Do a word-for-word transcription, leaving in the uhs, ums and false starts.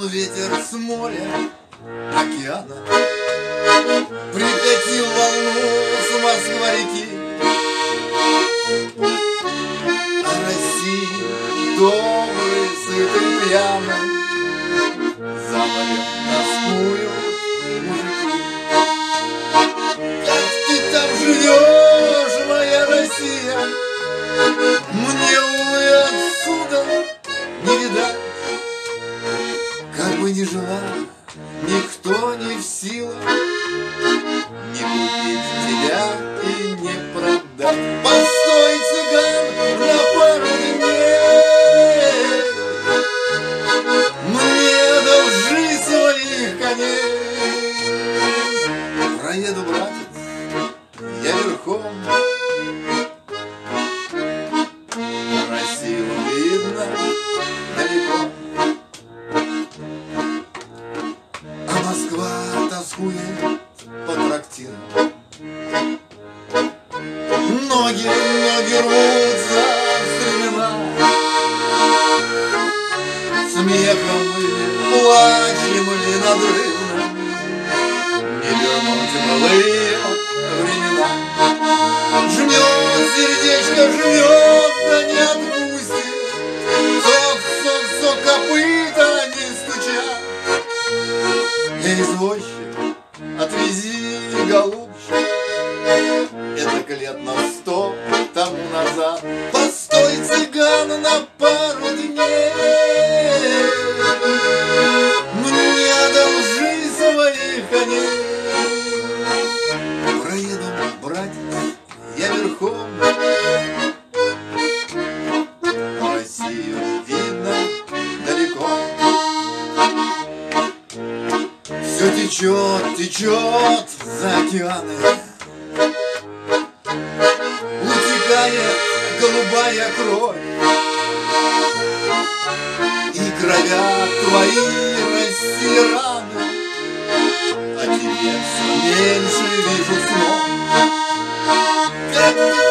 ветер с моря, океана, прикатил волну с Москва-реки. О России добрый, сытый, пьяный, за морем тоскуют мужики. Как ты там живешь, моя Россия? Мне, увы, отсюда не видать. Как бы ни жила, никто не в силах не купить тебя и не продать. Постой, цыган, на пару дней, мне должи своих коней. Проеду, братец, я верхом, Россию видно далеко. А Москва тоскует по трактирам. Ноги, ноги рвутся в стремена. Смехом ли, плачем ли надрывно не вернуть былые времена. Жмет сердечко, жмет, да не отпустит. Сок, сок, сок, копыта не стучат. Эй, извозчик, отвези, голубчик, это лет на сто тому назад. Постой, цыган, на пару дней, мне одолжи своих коней. Проеду, братец, я верхом, Россию видно далеко. Все течет, течет за океаны, утекает голубая кровь, и кровят твои, России, раны. А тебе все меньше вижу снов. Как